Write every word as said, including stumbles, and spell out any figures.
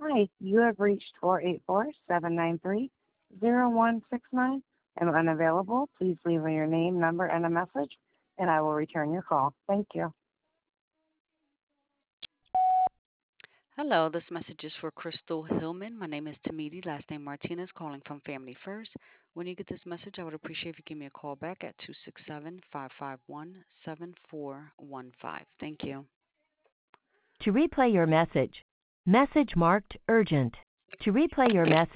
Hi, you have reached four eight four, seven nine three, zero one six nine. I'm unavailable. Please leave me your name, number, and a message, and I will return your call. Thank you. Hello, this message is for Crystal Hillman. My name is Tamidi, last name Martinez, calling from Family First. When you get this message, I would appreciate if you give me a call back at two six seven, five five one, seven four one five. Thank you. To replay your message, message marked urgent. To replay your message,